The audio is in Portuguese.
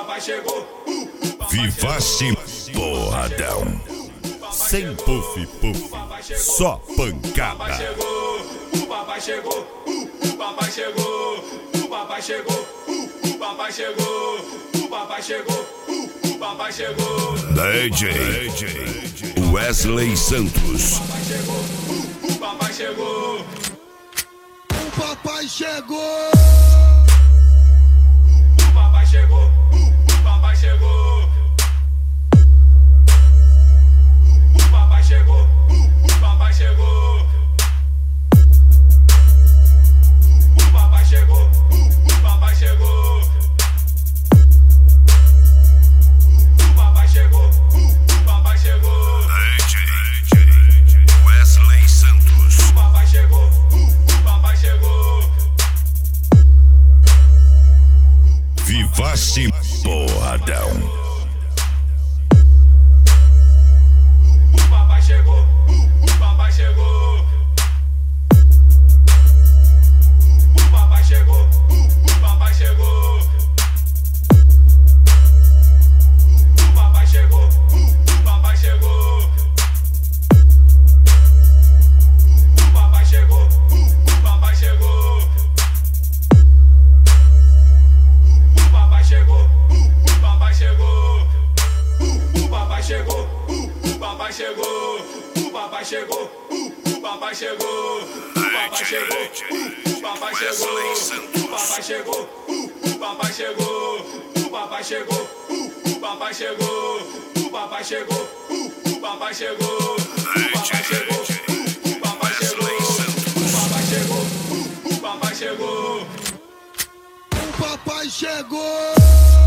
Vivace Porradão. Sem puff puff, só pancada. O papai chegou, o papai chegou, o papai chegou, o papai chegou, o papai chegou, o papai chegou. DJ Wesley Santos. O papai chegou, o papai chegou. O papai chegou, o papai chegou. O papai chegou, o papai chegou. O papai chegou, o papai chegou. O papai chegou, o papai chegou. DJ Wesley Santos. O papai chegou, o papai chegou. Vivace Porradão. O papai chegou, o papai chegou. O papai chegou, o papai chegou. O papai chegou, o papai chegou. O papai chegou, o papai chegou. O papai chegou, o papai chegou. O papai chegou, o papai chegou. O papai chegou, o papai chegou. O papai chegou, o papai chegou. O papai chegou, o papai chegou. O papai chegou, o papai chegou. O papai chegou, o papai chegou. O papai chegou, o papai chegou. O papai chegou, o papai chegou. O papai chegou.